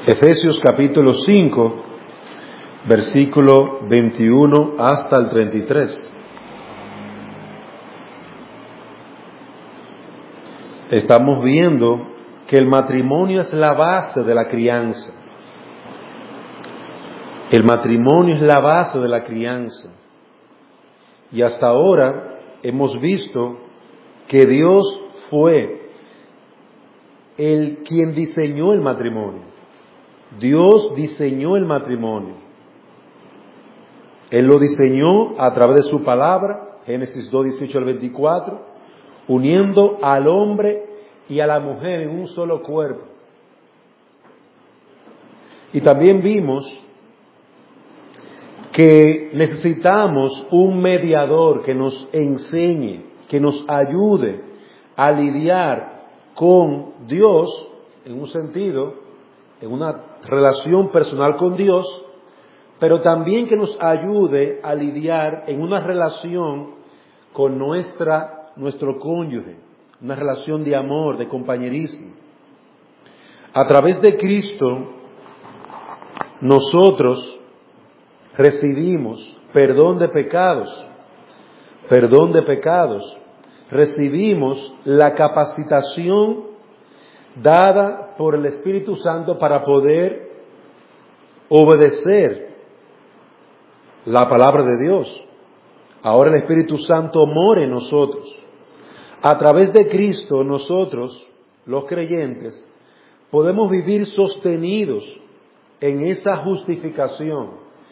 Efesios capítulo 5, versículo 21 hasta el 33. Estamos viendo que el matrimonio es la base de la crianza. El matrimonio es la base de la crianza. Y hasta ahora hemos visto que Dios fue el quien diseñó el matrimonio. Dios diseñó el matrimonio. Él lo diseñó a través de su palabra, Génesis 2, 18 al 24, uniendo al hombre y a la mujer en un solo cuerpo. Y también vimos que necesitamos un mediador que nos enseñe, que nos ayude a lidiar con Dios en un sentido, en una relación personal con Dios, pero también que nos ayude a lidiar en una relación con nuestro cónyuge, una relación de amor, de compañerismo. A través de Cristo, nosotros recibimos perdón de pecados, recibimos la capacitación dada por el Espíritu Santo para poder obedecer la palabra de Dios. Ahora el Espíritu Santo mora en nosotros. A través de Cristo nosotros, los creyentes, podemos vivir sostenidos en esa justificación,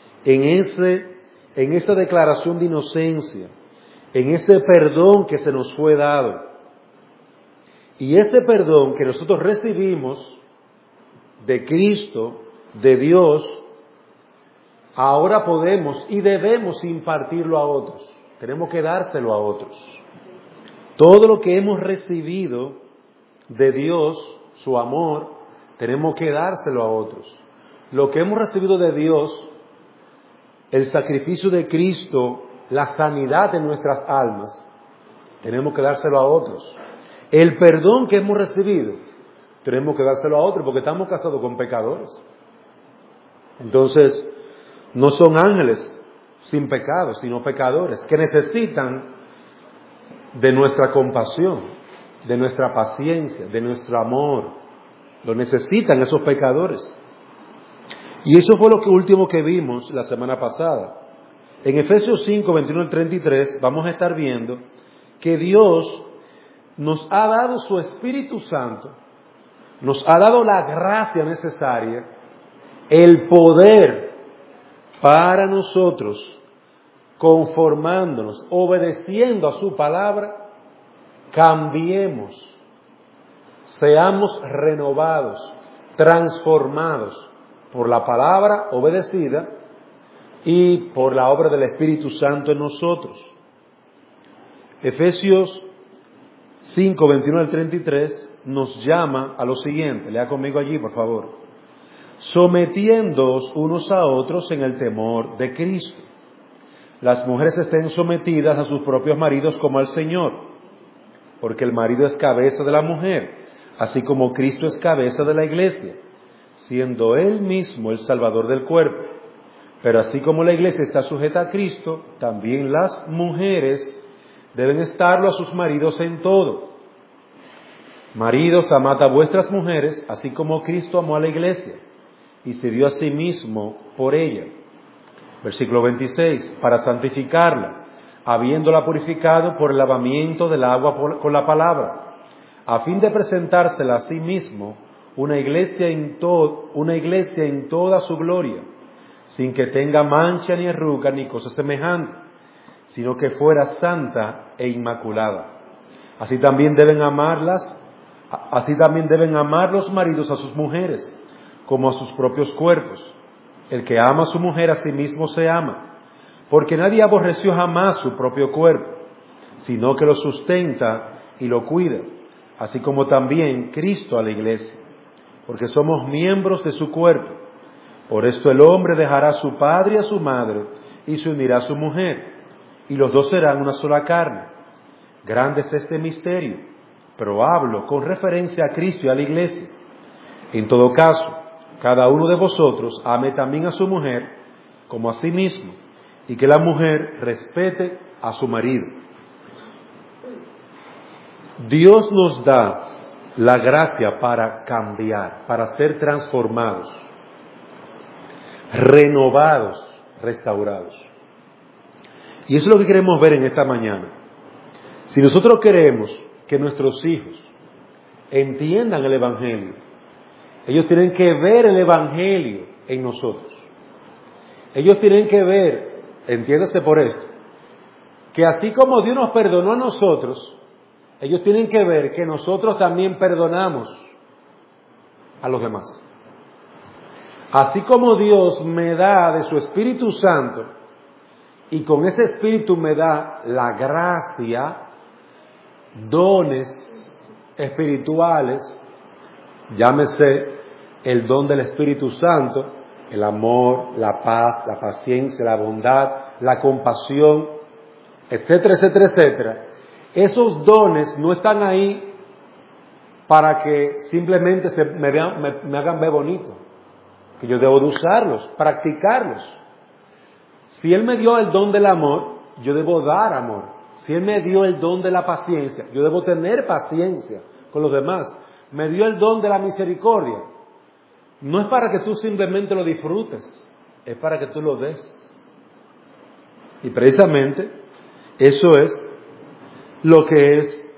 en esa declaración de inocencia, en ese perdón que se nos fue dado. Y ese perdón que nosotros recibimos de Cristo, de Dios, ahora podemos y debemos impartirlo a otros. Tenemos que dárselo a otros. Todo lo que hemos recibido de Dios, su amor, tenemos que dárselo a otros. Lo que hemos recibido de Dios, el sacrificio de Cristo, la sanidad de nuestras almas, tenemos que dárselo a otros. El perdón que hemos recibido, tenemos que dárselo a otros porque estamos casados con pecadores. Entonces, no son ángeles sin pecado, sino pecadores que necesitan de nuestra compasión, de nuestra paciencia, de nuestro amor. Lo necesitan esos pecadores. Y eso fue lo último que vimos la semana pasada. En Efesios 5, 21 al 33 vamos a estar viendo que Dios nos ha dado su Espíritu Santo, nos ha dado la gracia necesaria, el poder para nosotros, conformándonos, obedeciendo a su palabra, cambiemos, seamos renovados, transformados por la palabra obedecida y por la obra del Espíritu Santo en nosotros. Efesios 5, 21 al 33 nos llama a lo siguiente. Lea conmigo allí, por favor. Sometiéndoos unos a otros en el temor de Cristo. Las mujeres estén sometidas a sus propios maridos como al Señor, porque el marido es cabeza de la mujer, así como Cristo es cabeza de la iglesia, siendo Él mismo el Salvador del cuerpo. Pero así como la iglesia está sujeta a Cristo, también las mujeres deben estarlo a sus maridos en todo. Maridos, amad a vuestras mujeres, así como Cristo amó a la iglesia y se dio a sí mismo por ella. Versículo 26, para santificarla, habiéndola purificado por el lavamiento del agua con la palabra, a fin de presentársela a sí mismo una iglesia en toda su gloria, sin que tenga mancha ni arruga ni cosa semejante, sino que fuera santa e inmaculada. Así también deben amar los maridos a sus mujeres, como a sus propios cuerpos. El que ama a su mujer a sí mismo se ama, porque nadie aborreció jamás su propio cuerpo, sino que lo sustenta y lo cuida, así como también Cristo a la iglesia, porque somos miembros de su cuerpo. Por esto el hombre dejará a su padre y a su madre, y se unirá a su mujer, y los dos serán una sola carne. Grande es este misterio, pero hablo con referencia a Cristo y a la iglesia. En todo caso, cada uno de vosotros ame también a su mujer como a sí mismo, y que la mujer respete a su marido. Dios nos da la gracia para cambiar, para ser transformados, renovados, restaurados. Y eso es lo que queremos ver en esta mañana. Si nosotros queremos que nuestros hijos entiendan el Evangelio, ellos tienen que ver el Evangelio en nosotros. Ellos tienen que ver, entiéndase por esto, que así como Dios nos perdonó a nosotros, ellos tienen que ver que nosotros también perdonamos a los demás. Así como Dios me da de su Espíritu Santo, y con ese Espíritu me da la gracia, dones espirituales, llámese el don del Espíritu Santo, el amor, la paz, la paciencia, la bondad, la compasión, etcétera, etcétera, etcétera. Esos dones no están ahí para que simplemente me hagan ver bonito, que yo debo de usarlos, practicarlos. Si Él me dio el don del amor, yo debo dar amor. Si Él me dio el don de la paciencia, yo debo tener paciencia con los demás. Me dio el don de la misericordia. No es para que tú simplemente lo disfrutes, es para que tú lo des. Y precisamente eso es lo que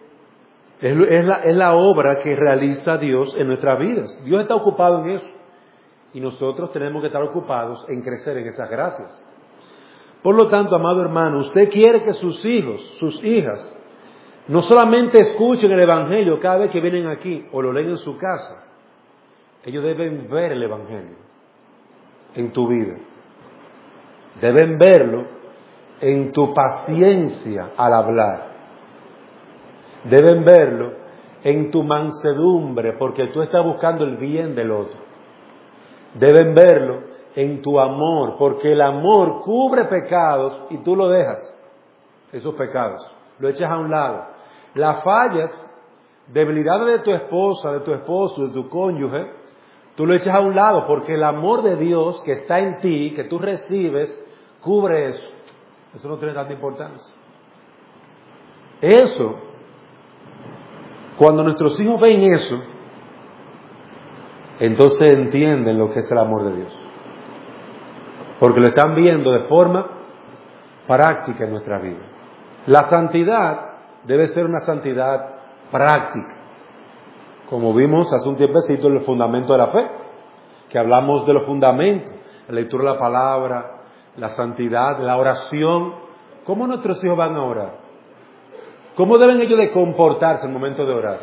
es la obra que realiza Dios en nuestras vidas. Dios está ocupado en eso. Y nosotros tenemos que estar ocupados en crecer en esas gracias. Por lo tanto, amado hermano, usted quiere que sus hijos, sus hijas, no solamente escuchen el Evangelio cada vez que vienen aquí o lo leen en su casa. Ellos deben ver el Evangelio en tu vida. Deben verlo en tu paciencia al hablar. Deben verlo en tu mansedumbre, porque tú estás buscando el bien del otro. Deben verlo en tu amor, porque el amor cubre pecados y tú lo dejas, esos pecados, lo echas a un lado. Las fallas, debilidades de tu esposa, de tu esposo, de tu cónyuge, tú lo echas a un lado, porque el amor de Dios que está en ti, que tú recibes, cubre eso. Eso no tiene tanta importancia. Eso, cuando nuestros hijos ven eso, entonces entienden lo que es el amor de Dios. Porque lo están viendo de forma práctica en nuestra vida. La santidad debe ser una santidad práctica. Como vimos hace un tiempecito en el fundamento de la fe, que hablamos de los fundamentos, la lectura de la palabra, la santidad, la oración. ¿Cómo nuestros hijos van a orar? ¿Cómo deben ellos de comportarse en el momento de orar?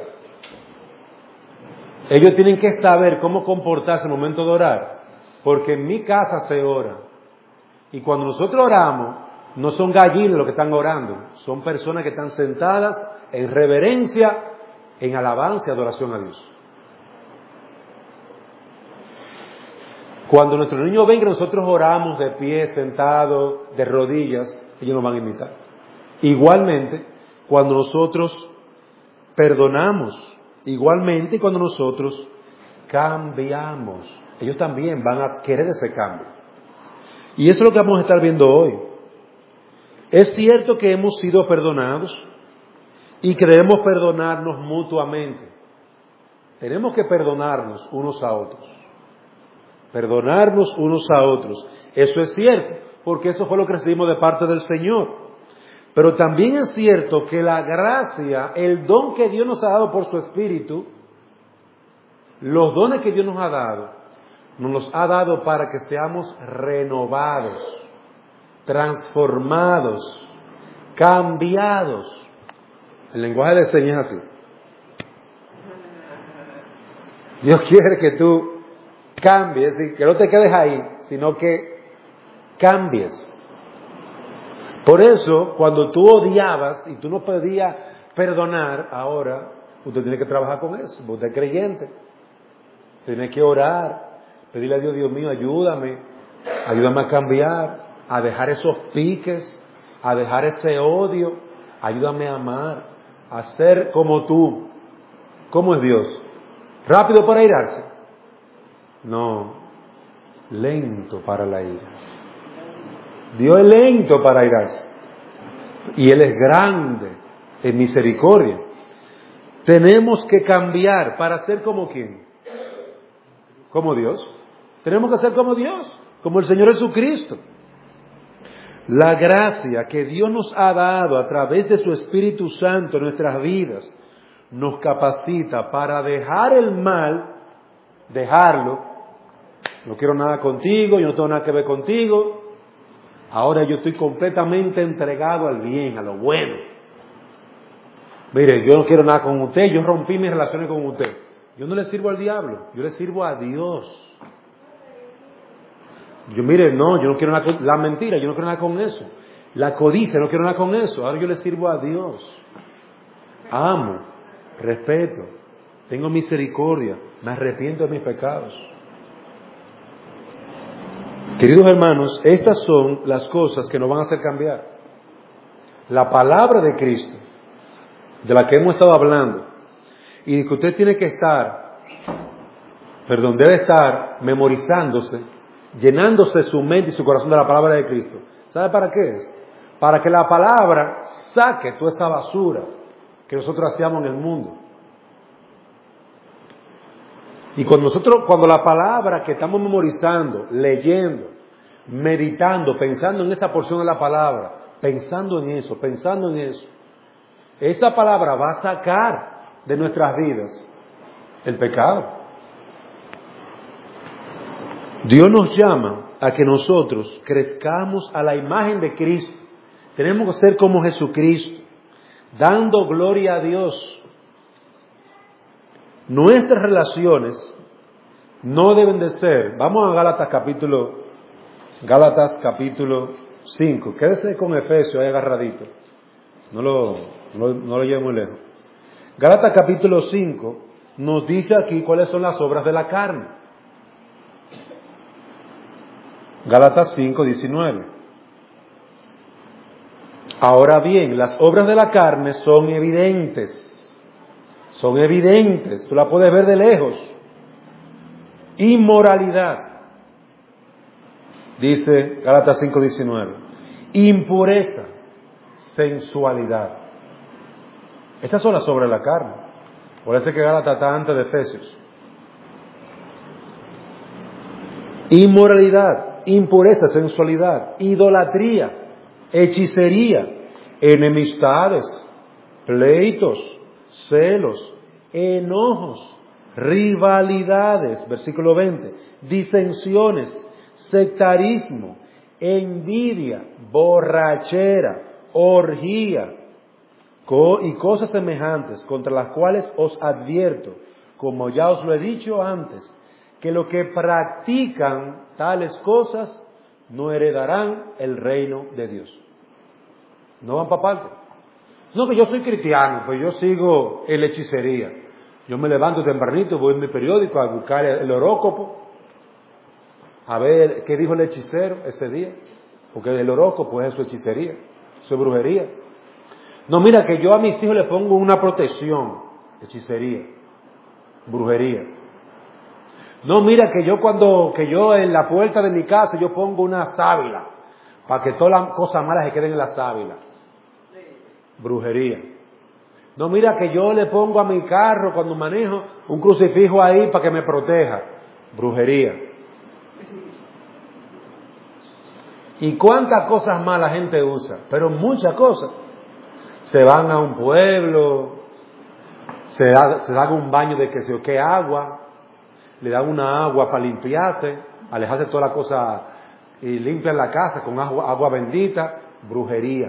Ellos tienen que saber cómo comportarse en el momento de orar, porque en mi casa se ora. Y cuando nosotros oramos, no son gallinas los que están orando, son personas que están sentadas en reverencia, en alabanza y adoración a Dios. Cuando nuestros niños ven que nosotros oramos de pie, sentados, de rodillas, ellos nos van a imitar. Igualmente, cuando nosotros perdonamos, igualmente cuando nosotros cambiamos, ellos también van a querer ese cambio. Y eso es lo que vamos a estar viendo hoy. Es cierto que hemos sido perdonados y queremos perdonarnos mutuamente. Tenemos que perdonarnos unos a otros. Perdonarnos unos a otros. Eso es cierto, porque eso fue lo que recibimos de parte del Señor. Pero también es cierto que la gracia, el don que Dios nos ha dado por su Espíritu, los dones que Dios nos ha dado, nos los ha dado para que seamos renovados, transformados, cambiados. El lenguaje de señas es así. Dios quiere que tú cambies, y que no te quedes ahí, sino que cambies. Por eso, cuando tú odiabas y tú no podías perdonar, ahora usted tiene que trabajar con eso. Usted es creyente, tiene que orar, pedirle a Dios, Dios mío, ayúdame a cambiar, a dejar esos piques, a dejar ese odio, ayúdame a amar, a ser como tú. ¿Cómo es Dios? ¿Rápido para irarse? No, lento para la ira. Dios es lento para irarse. Y Él es grande en misericordia. Tenemos que cambiar para ser como ¿quién? Como Dios. Tenemos que ser como Dios, como el Señor Jesucristo. La gracia que Dios nos ha dado a través de su Espíritu Santo en nuestras vidas nos capacita para dejar el mal, dejarlo. No quiero nada contigo, yo no tengo nada que ver contigo. Ahora yo estoy completamente entregado al bien, a lo bueno. Mire, yo no quiero nada con usted, yo rompí mis relaciones con usted. Yo no le sirvo al diablo, yo le sirvo a Dios. Yo no quiero nada con la mentira, yo no quiero nada con eso. La codicia, no quiero nada con eso. Ahora yo le sirvo a Dios. Amo, respeto, tengo misericordia, me arrepiento de mis pecados. Queridos hermanos, estas son las cosas que nos van a hacer cambiar. La palabra de Cristo, de la que hemos estado hablando, y que usted tiene que debe estar memorizándose, llenándose su mente y su corazón de la palabra de Cristo. ¿Sabe para qué es? Para que la palabra saque toda esa basura que nosotros hacíamos en el mundo. Y cuando la palabra que estamos memorizando, leyendo, meditando, pensando en esa porción de la palabra, pensando en eso, esta palabra va a sacar de nuestras vidas el pecado. Dios nos llama a que nosotros crezcamos a la imagen de Cristo. Tenemos que ser como Jesucristo, dando gloria a Dios. Nuestras relaciones no deben de ser, vamos a Gálatas capítulo 5, quédese con Efesios ahí agarradito, no lo lleve muy lejos. Gálatas capítulo 5 nos dice aquí cuáles son las obras de la carne. Gálatas 5:19. Ahora bien, las obras de la carne son evidentes, tú la puedes ver de lejos. Inmoralidad, dice Gálatas 5:19. Impureza, sensualidad. Estas son las obras de la carne. Por eso es que Gálatas está antes de Efesios. Inmoralidad, impureza, sensualidad, idolatría, hechicería, enemistades, pleitos, celos, enojos, rivalidades, versículo 20, disensiones, sectarismo, envidia, borrachera, orgía y cosas semejantes, contra las cuales os advierto, como ya os lo he dicho antes, que los que practican tales cosas no heredarán el reino de Dios. No van para parte. No, que yo soy cristiano, pues yo sigo en la hechicería. Yo me levanto tempranito, voy en mi periódico a buscar el horóscopo, a ver qué dijo el hechicero ese día, porque el horóscopo es su hechicería, su brujería. No, mira que yo a mis hijos les pongo una protección, hechicería, brujería. No, mira que yo en la puerta de mi casa yo pongo una sábila, para que todas las cosas malas se queden en la sábila, brujería. No, mira que yo le pongo a mi carro cuando manejo un crucifijo ahí para que me proteja, brujería. ¿Y cuántas cosas más la gente usa? Pero muchas cosas. Se van a un pueblo, se dan un baño de que sé yo qué agua, le dan una agua para limpiarse, alejarse toda la cosa y limpian la casa con agua bendita, brujería.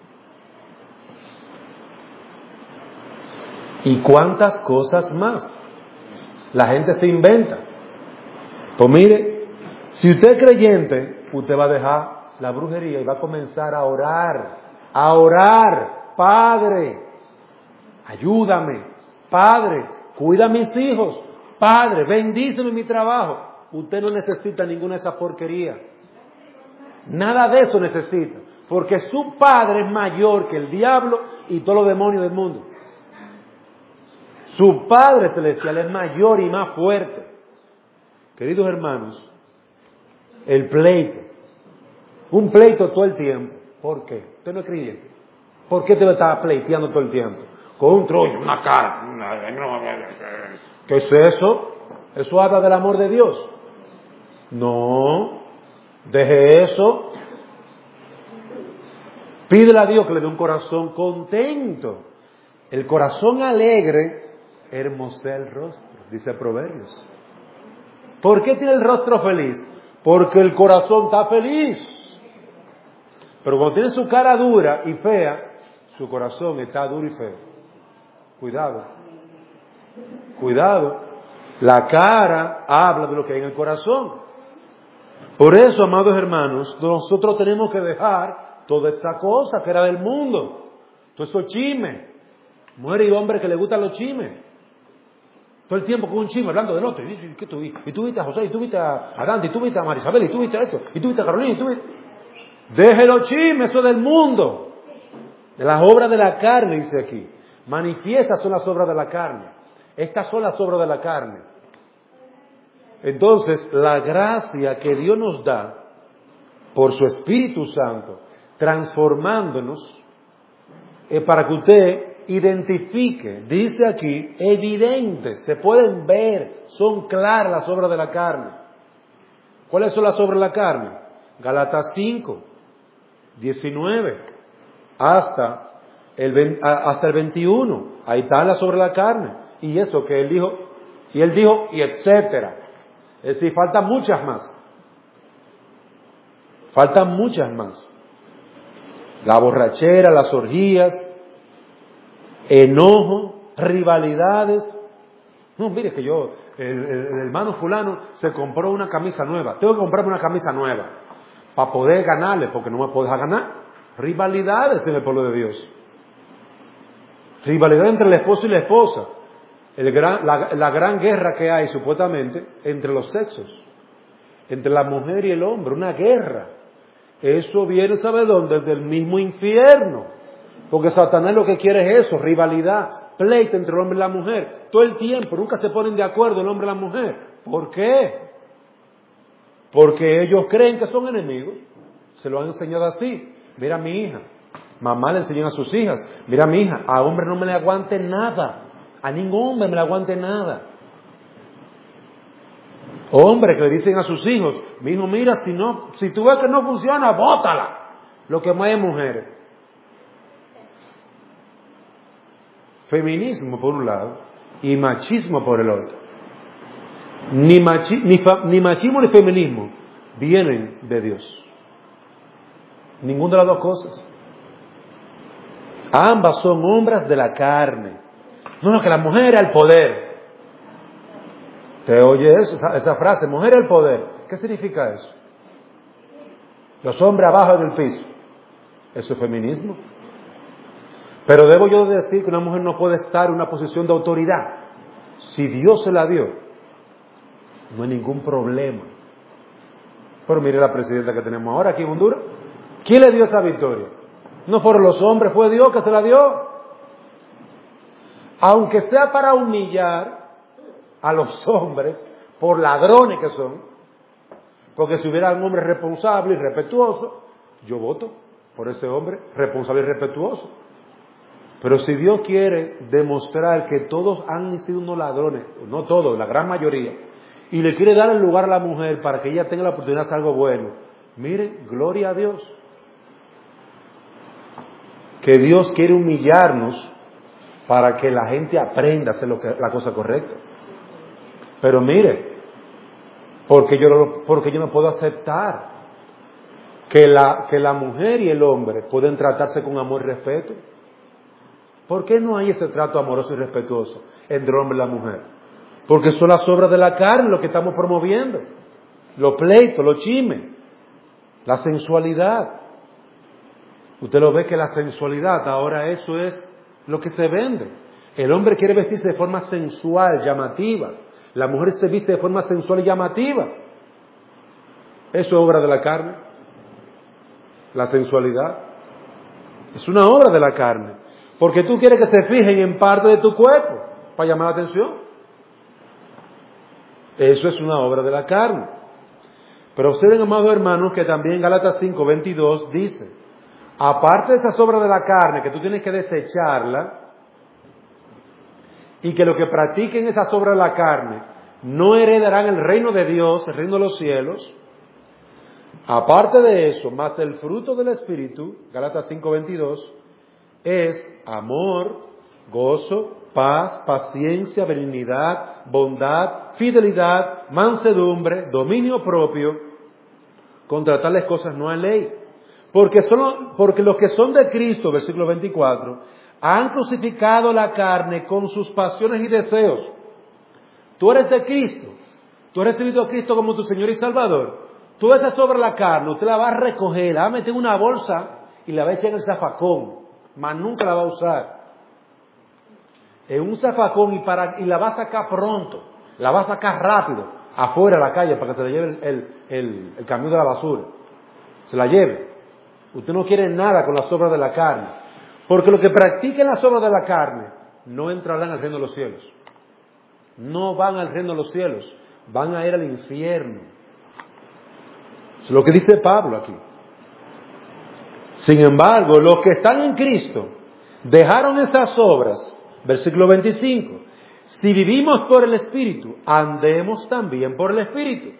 ¿Y cuántas cosas más? La gente se inventa. Pues mire, si usted es creyente, usted va a dejar la brujería y va a comenzar a orar, Padre, ayúdame, Padre, cuida a mis hijos, Padre, bendíceme mi trabajo. Usted no necesita ninguna de esas porquerías. Nada de eso necesita, porque su Padre es mayor que el diablo y todos los demonios del mundo. Su Padre celestial es mayor y más fuerte. Queridos hermanos, el pleito, un pleito todo el tiempo. ¿Por qué? Usted no es creyente. ¿Por qué te lo está pleiteando todo el tiempo? Con un trollo, una cara. ¿Qué es eso? Eso habla del amor de Dios. No, deje eso. Pídele a Dios que le dé un corazón contento. El corazón alegre hermosea el rostro, dice Proverbios. ¿Por qué tiene el rostro feliz? Porque el corazón está feliz. Pero cuando tiene su cara dura y fea, su corazón está duro y feo. Cuidado. Cuidado. La cara habla de lo que hay en el corazón. Por eso, amados hermanos, nosotros tenemos que dejar toda esta cosa que era del mundo. Todo eso chisme. Mujer y hombre que le gustan los chismes. Todo el tiempo con un chisme hablando del otro. ¿Qué tú viste? Y tú viste a José, y tú viste a Dante, y tú viste a Marisabel, y tú viste a esto, y tú viste a Carolina, y tú viste... Deje los chismes, eso del mundo. De las obras de la carne, dice aquí. Manifiestas son las obras de la carne. Estas son las obras de la carne. Entonces, la gracia que Dios nos da por su Espíritu Santo, transformándonos, para que usted identifique, dice aquí, evidentes, se pueden ver, son claras las obras de la carne. ¿Cuáles son las obras de la carne? Gálatas 5, 19, hasta el 21. Ahí están las obras de la carne. Y eso que él dijo, y etcétera. Es decir, faltan muchas más. Faltan muchas más. La borrachera, las orgías, enojo, rivalidades. No, mire que yo, el hermano fulano se compró una camisa nueva. Tengo que comprarme una camisa nueva para poder ganarle, porque no me puedo dejar ganar. Rivalidades en el pueblo de Dios. Rivalidad entre el esposo y la esposa. La gran guerra que hay supuestamente entre los sexos. Entre la mujer y el hombre. Una guerra. Eso viene, ¿sabe dónde? Del mismo infierno. Porque Satanás lo que quiere es eso, rivalidad, pleito entre el hombre y la mujer. Todo el tiempo, nunca se ponen de acuerdo el hombre y la mujer. ¿Por qué? Porque ellos creen que son enemigos. Se lo han enseñado así. Mira a mi hija. Mamá le enseñó a sus hijas. Mira a mi hija. A hombre no me le aguante nada. A ningún hombre me le aguante nada. Hombres que le dicen a sus hijos, mi hijo, mira, si tú ves que no funciona, bótala. Lo que más es mujeres. Feminismo por un lado y machismo por el otro. Ni machismo ni feminismo vienen de Dios. Ninguna de las dos cosas. Ambas son obras de la carne. No, que la mujer es el poder. ¿Te oye eso, esa frase? Mujer es el poder. ¿Qué significa eso? Los hombres abajo del piso. ¿Eso es feminismo? Pero debo yo decir que una mujer no puede estar en una posición de autoridad. Si Dios se la dio, no hay ningún problema. Pero mire la presidenta que tenemos ahora aquí en Honduras. ¿Quién le dio esa victoria? No fueron los hombres, fue Dios que se la dio. Aunque sea para humillar a los hombres, por ladrones que son, porque si hubiera un hombre responsable y respetuoso, yo voto por ese hombre responsable y respetuoso. Pero si Dios quiere demostrar que todos han sido unos ladrones, no todos, la gran mayoría, y le quiere dar el lugar a la mujer para que ella tenga la oportunidad de hacer algo bueno, miren, gloria a Dios. Que Dios quiere humillarnos para que la gente aprenda a hacer la cosa correcta. Pero mire, porque yo no puedo aceptar que la mujer y el hombre pueden tratarse con amor y respeto. ¿Por qué no hay ese trato amoroso y respetuoso entre el hombre y la mujer? Porque son las obras de la carne lo que estamos promoviendo. Los pleitos, los chismes, la sensualidad. Usted lo ve que la sensualidad, ahora eso es lo que se vende. El hombre quiere vestirse de forma sensual, llamativa. La mujer se viste de forma sensual y llamativa. Eso es obra de la carne. La sensualidad es una obra de la carne. Porque tú quieres que se fijen en parte de tu cuerpo para llamar la atención. Eso es una obra de la carne. Pero observen, amados hermanos, que también Gálatas 5:22 dice, aparte de esas obras de la carne, que tú tienes que desecharla, y que los que practiquen esas obras de la carne no heredarán el reino de Dios, el reino de los cielos. Aparte de eso, más el fruto del Espíritu, Gálatas 5:22, es amor, gozo, paz, paciencia, benignidad, bondad, fidelidad, mansedumbre, dominio propio. Contra tales cosas no hay ley. Porque los que son de Cristo, versículo 24, han crucificado la carne con sus pasiones y deseos. Tú eres de Cristo. Tú has recibido a Cristo como tu Señor y Salvador. Tú esa sobre la carne, usted la va a recoger, la va a meter en una bolsa y la va a echar en el zafacón. Mas nunca la va a usar. En un zafacón y la va a sacar pronto. La va a sacar rápido. Afuera a la calle para que se la lleve el camión de la basura. Se la lleve. Usted no quiere nada con las obras de la carne. Porque los que practiquen las obras de la carne no entrarán al reino de los cielos. No van al reino de los cielos. Van a ir al infierno. Es lo que dice Pablo aquí. Sin embargo, los que están en Cristo dejaron esas obras. Versículo 25. Si vivimos por el Espíritu, andemos también por el Espíritu.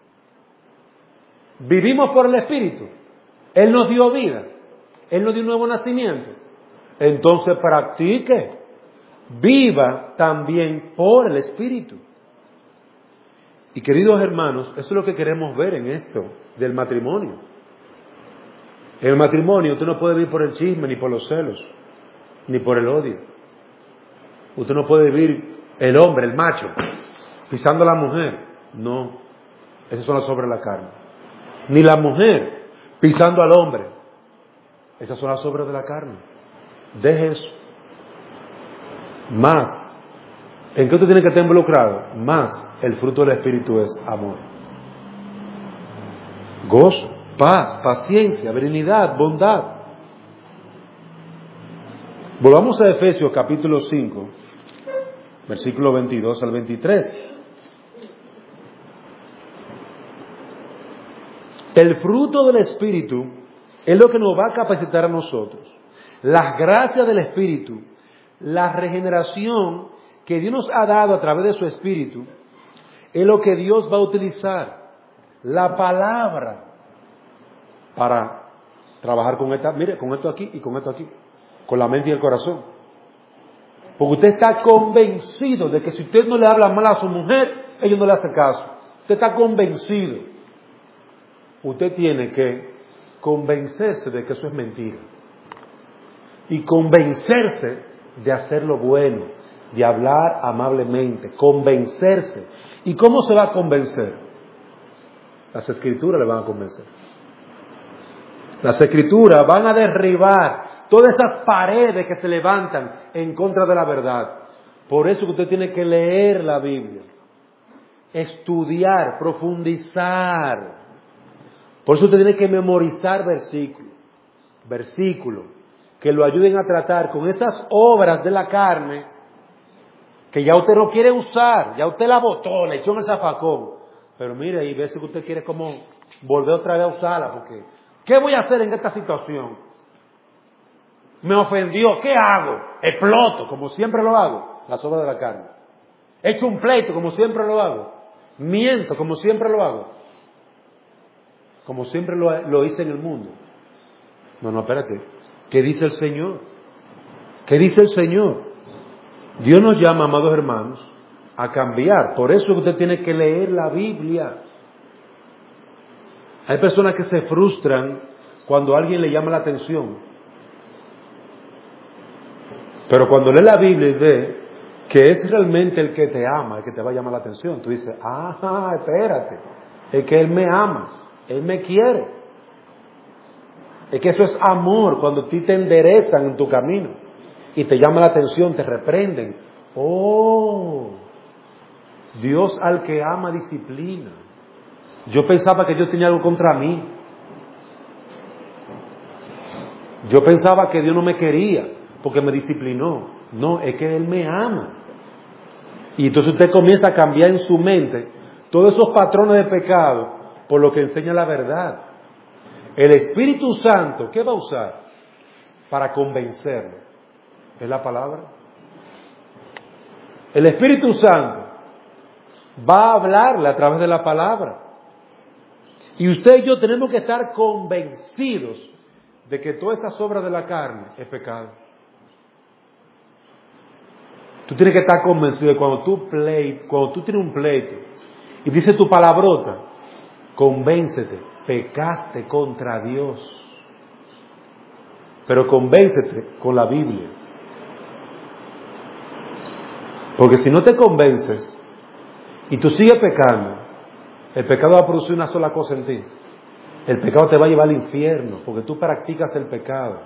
Vivimos por el Espíritu. Él nos dio vida. Él nos dio un nuevo nacimiento. Entonces practique. Viva también por el Espíritu. Y queridos hermanos, eso es lo que queremos ver en esto del matrimonio. En el matrimonio usted no puede vivir por el chisme, ni por los celos, ni por el odio. Usted no puede vivir el hombre, el macho, pisando a la mujer. No, esas son las obras de la carne. Ni la mujer pisando al hombre. Esas son las obras de la carne. Deje eso. Más. ¿En qué usted tiene que estar involucrado? Más. El fruto del Espíritu es amor, gozo, paz, paciencia, benignidad, bondad. Volvamos a Efesios capítulo 5, versículo 22 al 23. El fruto del Espíritu es lo que nos va a capacitar a nosotros. Las gracias del Espíritu, la regeneración que Dios nos ha dado a través de su Espíritu, es lo que Dios va a utilizar. La palabra para trabajar con esta, mire, con esto aquí y con esto aquí, con la mente y el corazón. Porque usted está convencido de que si usted no le habla mal a su mujer, ella no le hace caso. Usted está convencido. Usted tiene que convencerse de que eso es mentira. Y convencerse de hacer lo bueno, de hablar amablemente, convencerse. ¿Y cómo se va a convencer? Las Escrituras le van a convencer. Las Escrituras van a derribar todas esas paredes que se levantan en contra de la verdad. Por eso que usted tiene que leer la Biblia, estudiar, profundizar. Por eso usted tiene que memorizar versículos que lo ayuden a tratar con esas obras de la carne que ya usted no quiere usar, ya usted la botó, la echó en el zafacón. Pero mire, hay veces que usted quiere como volver otra vez a usarla, porque ¿qué voy a hacer en esta situación? Me ofendió, ¿qué hago? Exploto, como siempre lo hago, las obras de la carne. Echo un pleito, como siempre lo hago. Miento, como siempre lo hago. Como siempre lo hice en el mundo. No, espérate. ¿Qué dice el Señor? ¿Qué dice el Señor? Dios nos llama, amados hermanos, a cambiar. Por eso usted tiene que leer la Biblia. Hay personas que se frustran cuando alguien le llama la atención. Pero cuando lee la Biblia y ve que es realmente el que te ama, el que te va a llamar la atención, tú dices, espérate, es que Él me ama, Él me quiere. Es que eso es amor, cuando a ti te enderezan en tu camino y te llama la atención, te reprenden. Dios al que ama disciplina. Yo pensaba que Dios tenía algo contra mí. Yo pensaba que Dios no me quería porque me disciplinó. No, es que Él me ama. Y entonces usted comienza a cambiar en su mente todos esos patrones de pecado por lo que enseña la verdad. El Espíritu Santo, ¿qué va a usar para convencerlo? ¿Es la palabra? El Espíritu Santo va a hablarle a través de la palabra. Y usted y yo tenemos que estar convencidos de que todas esas obras de la carne es pecado. Tú tienes que estar convencido de cuando tú tienes un pleito y dice tu palabrota, convéncete, pecaste contra Dios. Pero convéncete con la Biblia. Porque si no te convences y tú sigues pecando, el pecado va a producir una sola cosa en ti. El pecado te va a llevar al infierno porque tú practicas el pecado.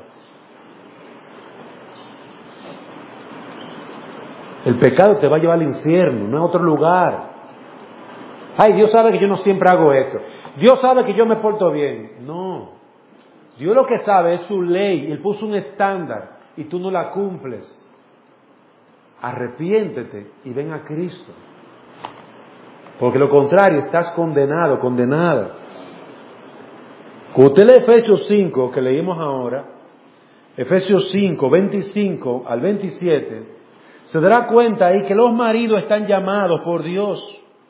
El pecado te va a llevar al infierno, no a otro lugar. Ay, Dios sabe que yo no siempre hago esto. Dios sabe que yo me porto bien. No. Dios lo que sabe es su ley. Él puso un estándar y tú no la cumples. Arrepiéntete y ven a Cristo. Porque lo contrario, estás condenado, condenada. Cuando usted lee Efesios 5, que leímos ahora, Efesios 5, 25 al 27, se dará cuenta ahí que los maridos están llamados por Dios.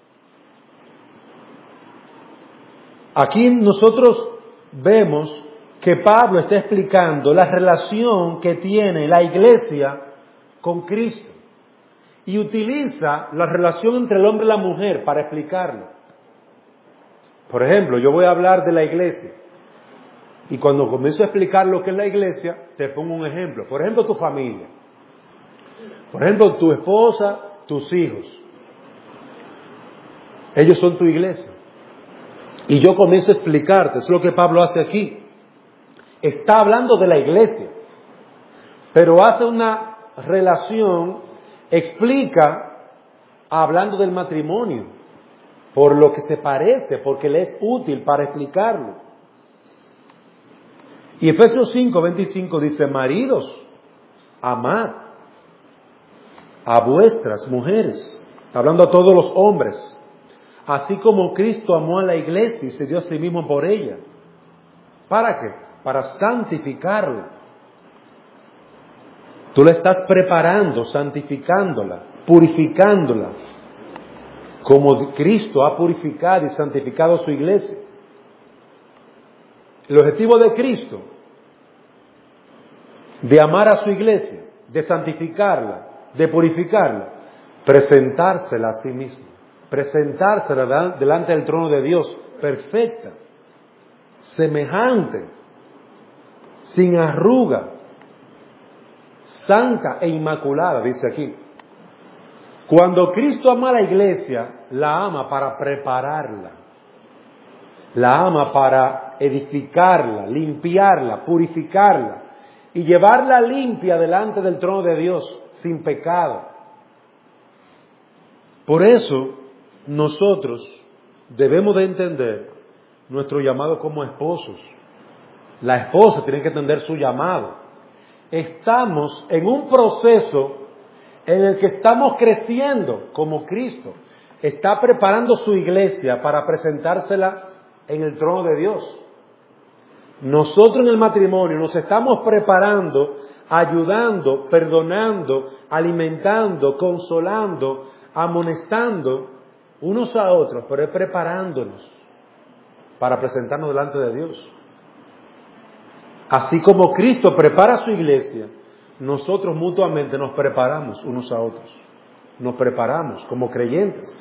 Aquí nosotros vemos que Pablo está explicando la relación que tiene la iglesia con Cristo. Y utiliza la relación entre el hombre y la mujer para explicarlo. Por ejemplo, yo voy a hablar de la iglesia. Y cuando comienzo a explicar lo que es la iglesia, te pongo un ejemplo. Por ejemplo, tu familia. Por ejemplo, tu esposa, tus hijos. Ellos son tu iglesia. Y yo comienzo a explicarte, es lo que Pablo hace aquí. Está hablando de la iglesia, pero hace una relación, explica, hablando del matrimonio, por lo que se parece, porque le es útil para explicarlo. Y Efesios 5, 25 dice, maridos, amad a vuestras mujeres, hablando a todos los hombres, así como Cristo amó a la iglesia y se dio a sí mismo por ella. ¿Para qué? Para santificarla. Tú la estás preparando, santificándola, purificándola, como Cristo ha purificado y santificado a su iglesia. El objetivo de Cristo, de amar a su iglesia, de santificarla, de purificarla, presentársela a sí mismo, presentársela delante del trono de Dios, perfecta, semejante, sin arruga, santa e inmaculada, dice aquí. Cuando Cristo ama a la iglesia, la ama para prepararla, la ama para edificarla, limpiarla, purificarla y llevarla limpia delante del trono de Dios, sin pecado. Por eso, nosotros debemos de entender nuestro llamado como esposos. La esposa tiene que entender su llamado. Estamos en un proceso en el que estamos creciendo como Cristo. Está preparando su iglesia para presentársela en el trono de Dios. Nosotros en el matrimonio nos estamos preparando, ayudando, perdonando, alimentando, consolando, amonestando unos a otros, pero es preparándonos para presentarnos delante de Dios. Así como Cristo prepara a su iglesia, nosotros mutuamente nos preparamos unos a otros. Nos preparamos como creyentes.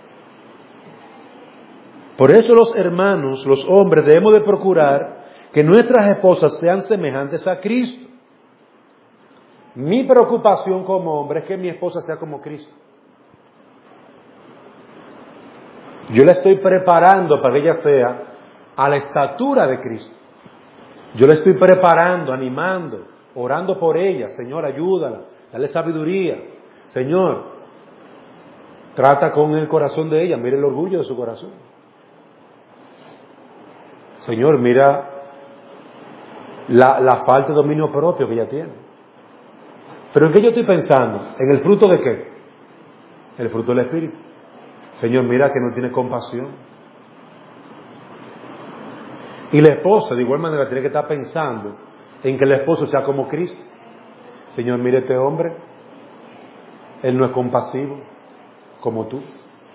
Por eso los hermanos, los hombres, debemos de procurar que nuestras esposas sean semejantes a Cristo. Mi preocupación como hombre es que mi esposa sea como Cristo. Yo la estoy preparando para que ella sea a la estatura de Cristo. Yo la estoy preparando, animando, orando por ella. Señor, ayúdala, dale sabiduría. Señor, trata con el corazón de ella, mira el orgullo de su corazón. Señor, mira la falta de dominio propio que ella tiene. ¿Pero en qué yo estoy pensando? ¿En el fruto de qué? El fruto del Espíritu. Señor, mira que no tiene compasión. Y la esposa, de igual manera, tiene que estar pensando en que el esposo sea como Cristo. Señor, mire este hombre, él no es compasivo como tú.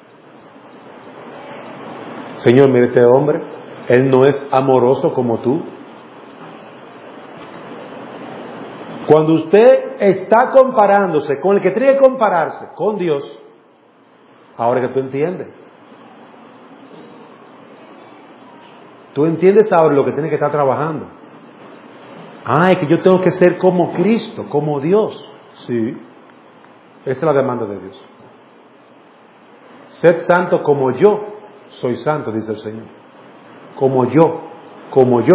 Señor, mire este hombre, él no es amoroso como tú. Cuando usted está comparándose con el que tiene que compararse, con Dios, ahora que tú entiendes. Tú entiendes ahora lo que tienes que estar trabajando. Es que yo tengo que ser como Cristo, como Dios. Sí, esa es la demanda de Dios. Sed santo como yo soy santo, dice el Señor. Como yo.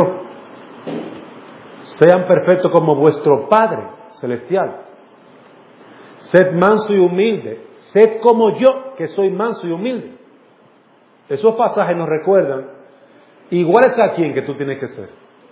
Sean perfectos como vuestro Padre celestial. Sed manso y humilde. Sed como yo, que soy manso y humilde. Esos pasajes nos recuerdan, igual es a quien que tú tienes que ser.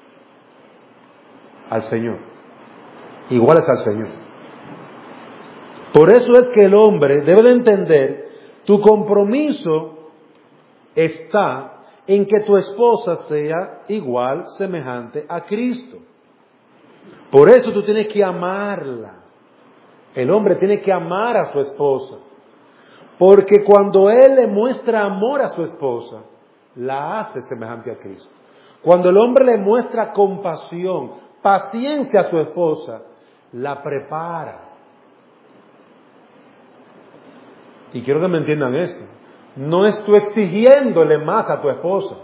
Al Señor. Igual es al Señor. Por eso es que el hombre debe de entender, tu compromiso está en que tu esposa sea igual, semejante a Cristo. Por eso tú tienes que amarla. El hombre tiene que amar a su esposa. Porque cuando él le muestra amor a su esposa, la hace semejante a Cristo. Cuando el hombre le muestra compasión, paciencia a su esposa, la prepara. Y quiero que me entiendan esto. No es tú exigiéndole más a tu esposa.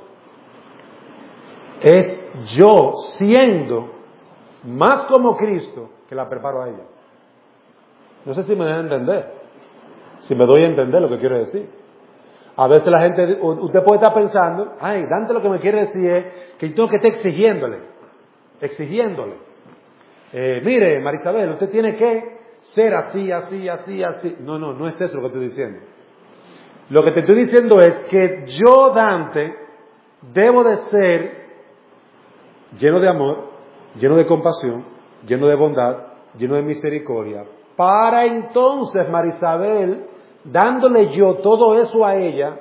Es yo siendo más como Cristo que la preparo a ella. No sé si me dejan entender. Si me doy a entender lo que quiero decir. A veces la gente, usted puede estar pensando, Dante lo que me quiere decir es que yo tengo que estar exigiéndole. Mire, Marisabel, usted tiene que ser así. No es eso lo que estoy diciendo. Lo que te estoy diciendo es que yo, Dante, debo de ser lleno de amor, lleno de compasión, lleno de bondad, lleno de misericordia, para entonces, Marisabel, dándole yo todo eso a ella,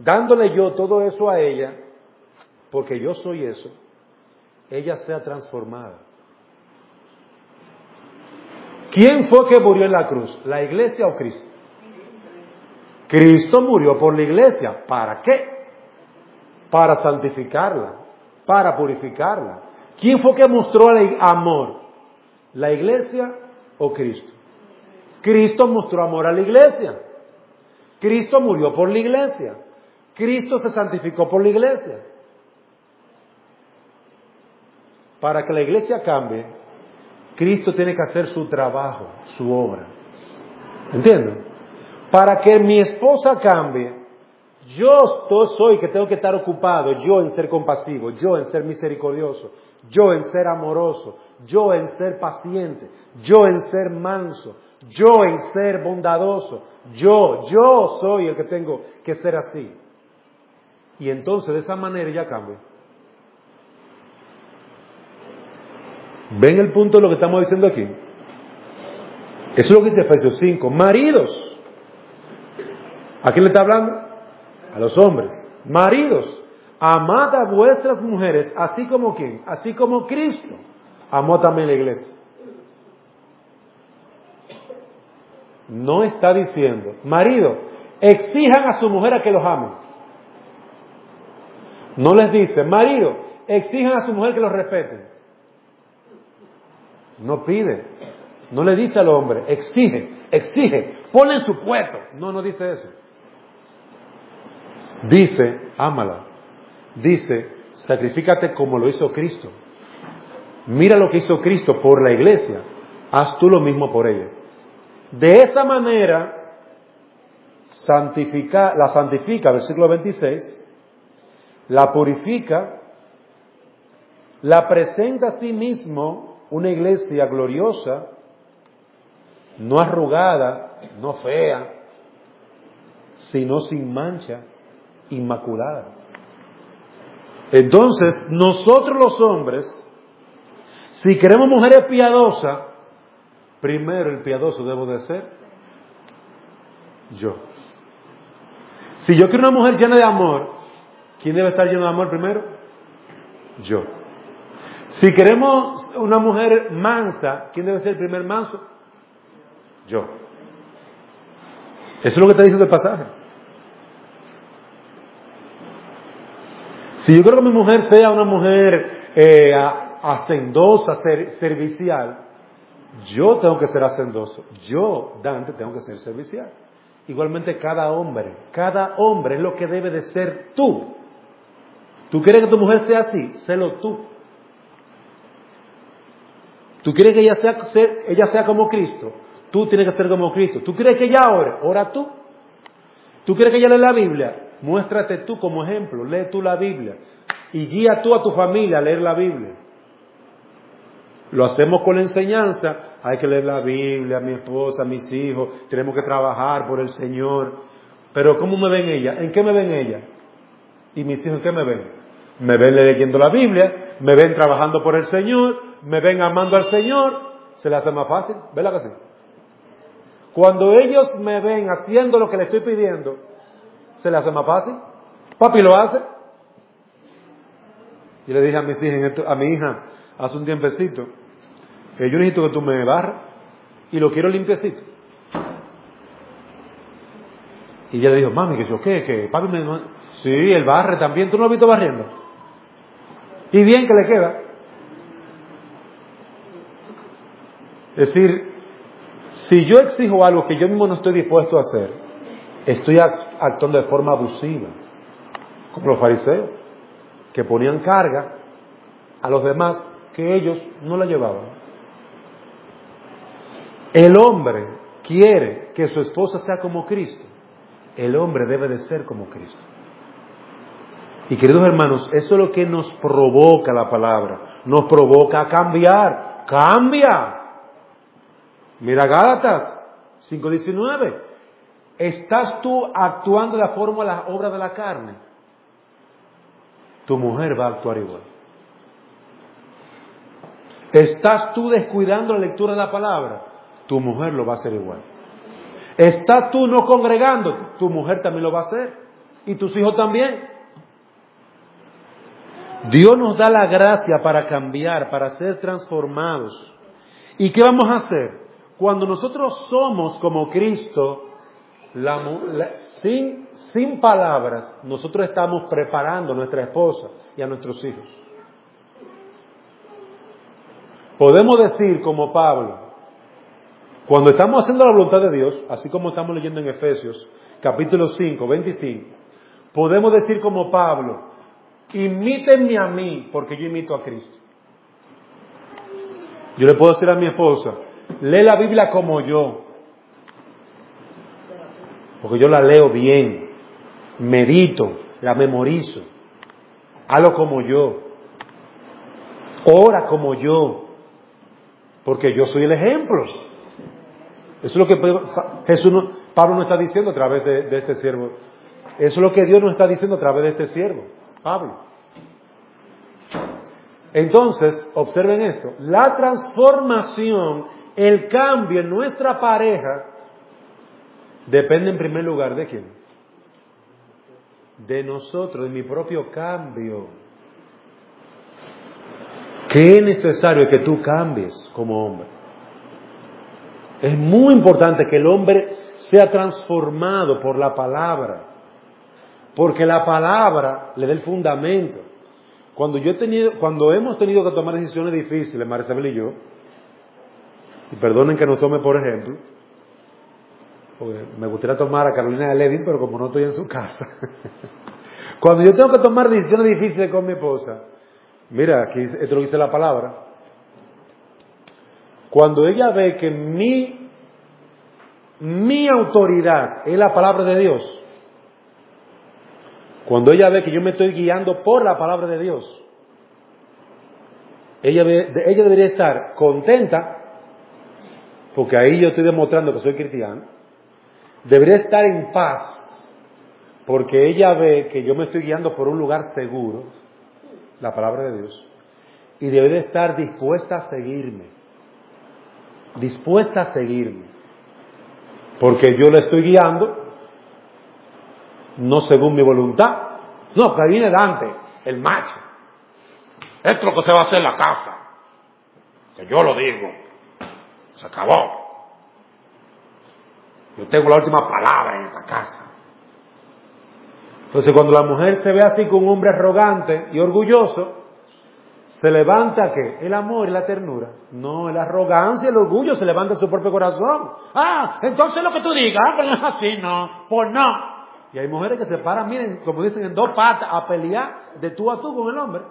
porque yo soy eso, ella sea transformada. ¿Quién fue que murió en la cruz? ¿La iglesia o Cristo? Cristo murió por la iglesia. ¿Para qué? Para santificarla, para purificarla. ¿Quién fue que mostró amor? ¿La iglesia o Cristo? Cristo mostró amor a la iglesia. Cristo murió por la iglesia. Cristo se santificó por la iglesia. Para que la iglesia cambie, Cristo tiene que hacer su trabajo, su obra. ¿Entienden? Para que mi esposa cambie, yo soy que tengo que estar ocupado, yo en ser compasivo, yo en ser misericordioso, yo en ser amoroso, yo en ser paciente, yo en ser manso, yo en ser bondadoso, yo soy el que tengo que ser así. Y entonces de esa manera ya cambia. ¿Ven el punto de lo que estamos diciendo aquí? Eso es lo que dice Efesios 5. Maridos. ¿A quién le está hablando? A los hombres. Maridos, amad a vuestras mujeres, así como ¿quién? Así como Cristo amó también la iglesia. No está diciendo, marido, exijan a su mujer a que los amen. No les dice, marido, exijan a su mujer que los respeten. No pide. No le dice al hombre, exige, ponle en su puesto. No dice eso. Dice, ámala. Dice, sacrifícate como lo hizo Cristo. Mira lo que hizo Cristo por la iglesia. Haz tú lo mismo por ella. De esa manera, la santifica, versículo 26, la purifica, la presenta a sí mismo una iglesia gloriosa, no arrugada, no fea, sino sin mancha, inmaculada. Entonces, nosotros los hombres, si queremos mujeres piadosas, primero el piadoso debo de ser yo. Si yo quiero una mujer llena de amor, ¿quién debe estar lleno de amor primero? Yo. Si queremos una mujer mansa, ¿quién debe ser el primer manso? Yo. Eso es lo que está diciendo el pasaje. Si yo quiero que mi mujer sea una mujer hacendosa, servicial, yo tengo que ser hacendoso. Yo, Dante, tengo que ser servicial. Igualmente cada hombre es lo que debe de ser tú. ¿Tú quieres que tu mujer sea así? Sélo tú. ¿Tú quieres que ella sea como Cristo? Tú tienes que ser como Cristo. ¿Tú quieres que ella ore? Ora tú. ¿Tú quieres que ella lea la Biblia? Muéstrate tú como ejemplo. Lee tú la Biblia. Y guía tú a tu familia a leer la Biblia. Lo hacemos con la enseñanza. Hay que leer la Biblia, mi esposa, mis hijos. Tenemos que trabajar por el Señor. Pero ¿cómo me ven ella? ¿En qué me ven ella? ¿Y mis hijos en qué me ven? Me ven leyendo la Biblia, me ven trabajando por el Señor, me ven amando al Señor. Se les hace más fácil, ¿verdad que sí? Cuando ellos me ven haciendo lo que le estoy pidiendo, se les hace más fácil. Papi lo hace. Yo le dije a mi hija hace un tiempecito, que yo necesito que tú me barras y lo quiero limpiecito. Y ella le dijo, mami, que yo qué, que papi me... Sí, el barre también, ¿tú no lo has visto barriendo? Y bien que le queda. Es decir, si yo exijo algo que yo mismo no estoy dispuesto a hacer, estoy actuando de forma abusiva, como los fariseos, que ponían carga a los demás que ellos no la llevaban. El hombre quiere que su esposa sea como Cristo. El hombre debe de ser como Cristo. Y queridos hermanos, eso es lo que nos provoca la palabra. Nos provoca a cambiar. ¡Cambia! Mira Gálatas 5:19. ¿Estás tú actuando de la forma de las obras de la carne? Tu mujer va a actuar igual. ¿Estás tú descuidando la lectura de la palabra? Tu mujer lo va a hacer igual. ¿Estás tú no congregando? Tu mujer también lo va a hacer. Y tus hijos también. Dios nos da la gracia para cambiar, para ser transformados. ¿Y qué vamos a hacer? Cuando nosotros somos como Cristo, sin palabras, nosotros estamos preparando a nuestra esposa y a nuestros hijos. Podemos decir como Pablo, cuando estamos haciendo la voluntad de Dios, así como estamos leyendo en Efesios, capítulo 5:25, podemos decir como Pablo, imítenme a mí, porque yo imito a Cristo. Yo le puedo decir a mi esposa, lee la Biblia como yo, porque yo la leo bien, medito, la memorizo, hazlo como yo, ora como yo, porque yo soy el ejemplo. Eso es lo que Pablo nos está diciendo a través de este siervo. Eso es lo que Dios nos está diciendo a través de este siervo, Pablo. Entonces, observen esto, la transformación, el cambio en nuestra pareja, depende en primer lugar de quién? De nosotros, de mi propio cambio. Qué necesario que tú cambies como hombre. Es muy importante que el hombre sea transformado por la palabra, porque la palabra le da el fundamento. Cuando hemos tenido que tomar decisiones difíciles, Marisabel y yo, y perdonen que nos tome por ejemplo, porque me gustaría tomar a Carolina de Levin, pero como no estoy en su casa. Cuando yo tengo que tomar decisiones difíciles con mi esposa, mira, aquí esto lo dice la palabra. Cuando ella ve que mi autoridad es la palabra de Dios, cuando ella ve que yo me estoy guiando por la palabra de Dios, ella debería estar contenta, porque ahí yo estoy demostrando que soy cristiano. Debería estar en paz, porque ella ve que yo me estoy guiando por un lugar seguro, la palabra de Dios, y debería estar dispuesta a seguirme, porque yo la estoy guiando no según mi voluntad. No, que ahí viene Dante, el macho. Esto es lo que se va a hacer en la casa. Que yo lo digo. Se acabó. Yo tengo la última palabra en esta casa. Entonces cuando la mujer se ve así con un hombre arrogante y orgulloso, ¿se levanta qué? El amor y la ternura. No, la arrogancia y el orgullo se levanta en su propio corazón. Ah, entonces lo que tú digas, pero no es así, no, pues no. Y hay mujeres que se paran, miren, como dicen, en dos patas a pelear de tú a tú con el hombre.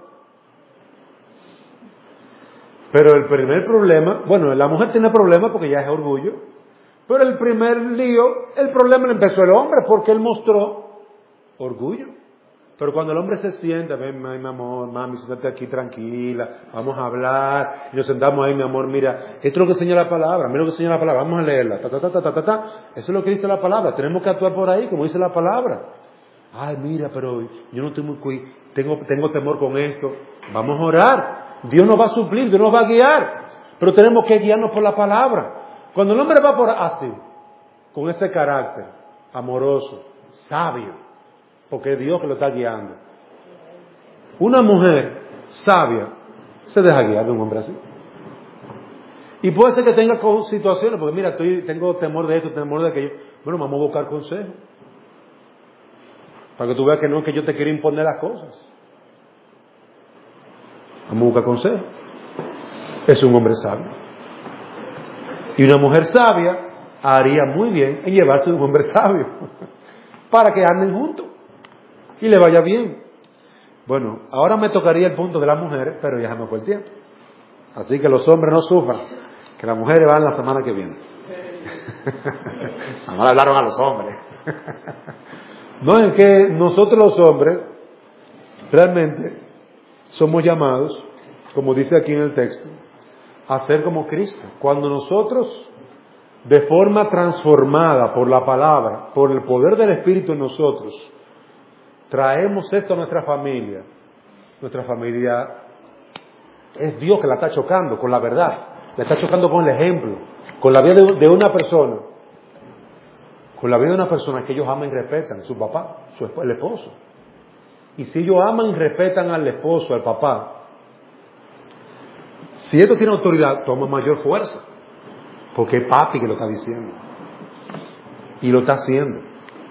Pero el primer problema, bueno, la mujer tiene problemas porque ya es orgullo, pero el primer lío, el problema lo empezó el hombre porque él mostró orgullo. Pero cuando el hombre se sienta, ven, mi amor, mami, siéntate aquí tranquila, vamos a hablar, y nos sentamos ahí, mi amor, mira, esto es lo que enseña la palabra, mira lo que enseña la palabra, vamos a leerla, eso es lo que dice la palabra, tenemos que actuar por ahí, como dice la palabra. Ay, mira, pero yo no estoy muy tengo temor con esto, vamos a orar, Dios nos va a suplir, Dios nos va a guiar, pero tenemos que guiarnos por la palabra. Cuando el hombre va por así, con ese carácter amoroso, sabio, porque es Dios que lo está guiando. Una mujer sabia se deja guiar de un hombre así. Y puede ser que tenga situaciones, porque mira, tengo temor de esto, temor de aquello. Bueno, vamos a buscar consejo. Para que tú veas que no es que yo te quiero imponer las cosas. Vamos a buscar consejo. Es un hombre sabio. Y una mujer sabia haría muy bien en llevarse a un hombre sabio. Para que anden juntos. Y le vaya bien. Bueno, ahora me tocaría el punto de las mujeres, pero ya no fue el tiempo. Así que los hombres no sufran, que las mujeres van la semana que viene. Nada más hablaron a los hombres. No, es que nosotros los hombres realmente somos llamados, como dice aquí en el texto, a ser como Cristo. Cuando nosotros, de forma transformada por la palabra, por el poder del Espíritu en nosotros, traemos esto a nuestra familia es Dios que la está chocando con la verdad, la está chocando con el ejemplo, con la vida de una persona, con la vida de una persona que ellos aman y respetan, su papá, el esposo. Y si ellos aman y respetan al esposo, al papá, si esto tiene autoridad, toma mayor fuerza, porque es papi que lo está diciendo y lo está haciendo.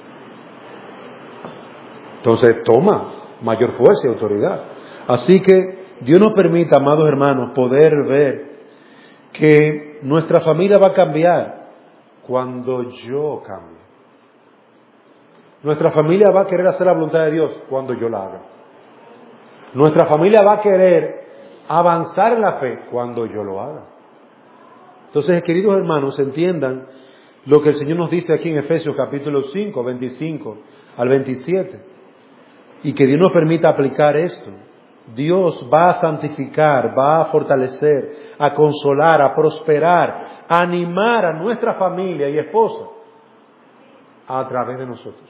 Entonces toma mayor fuerza y autoridad. Así que Dios nos permita, amados hermanos, poder ver que nuestra familia va a cambiar cuando yo cambie. Nuestra familia va a querer hacer la voluntad de Dios cuando yo la haga. Nuestra familia va a querer avanzar en la fe cuando yo lo haga. Entonces, queridos hermanos, entiendan lo que el Señor nos dice aquí en Efesios capítulo 5, 25 al 27. Y que Dios nos permita aplicar esto. Dios va a santificar, va a fortalecer, a consolar, a prosperar, a animar a nuestra familia y esposa a través de nosotros.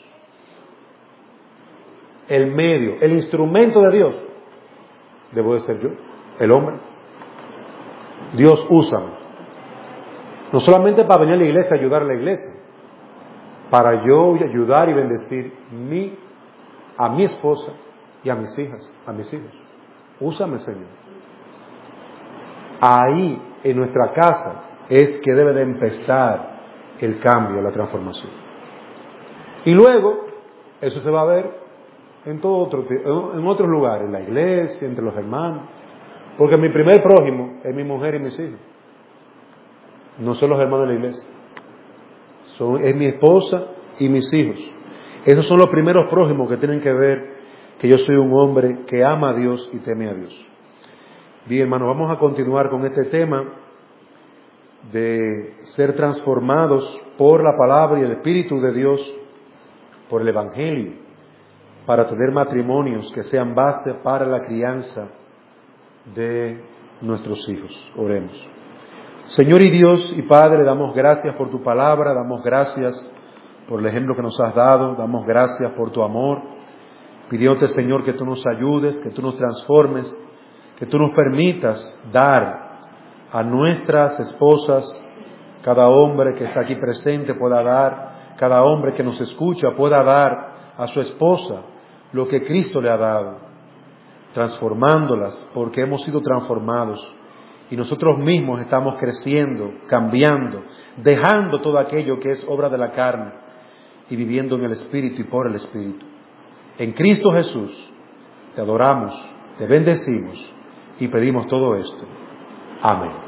El medio, el instrumento de Dios, debo de ser yo, el hombre. Dios usa, no solamente para venir a la iglesia, ayudar a la iglesia, para yo ayudar y bendecir a mi esposa y a mis hijas, a mis hijos. Úsame, Señor. Ahí, en nuestra casa, es que debe de empezar el cambio, la transformación. Y luego, eso se va a ver en otros lugares, en la iglesia, entre los hermanos. Porque mi primer prójimo es mi mujer y mis hijos. No son los hermanos de la iglesia. Es mi esposa y mis hijos. Esos son los primeros prójimos que tienen que ver que yo soy un hombre que ama a Dios y teme a Dios. Bien, hermanos, vamos a continuar con este tema de ser transformados por la palabra y el Espíritu de Dios, por el Evangelio, para tener matrimonios que sean base para la crianza de nuestros hijos. Oremos. Señor y Dios y Padre, damos gracias por tu palabra, damos gracias por el ejemplo que nos has dado, damos gracias por tu amor, pidiéndote, Señor, que tú nos ayudes, que tú nos transformes, que tú nos permitas dar a nuestras esposas, cada hombre que está aquí presente pueda dar, cada hombre que nos escucha pueda dar a su esposa lo que Cristo le ha dado, transformándolas porque hemos sido transformados y nosotros mismos estamos creciendo, cambiando, dejando todo aquello que es obra de la carne y viviendo en el Espíritu y por el Espíritu. En Cristo Jesús te adoramos, te bendecimos y pedimos todo esto. Amén.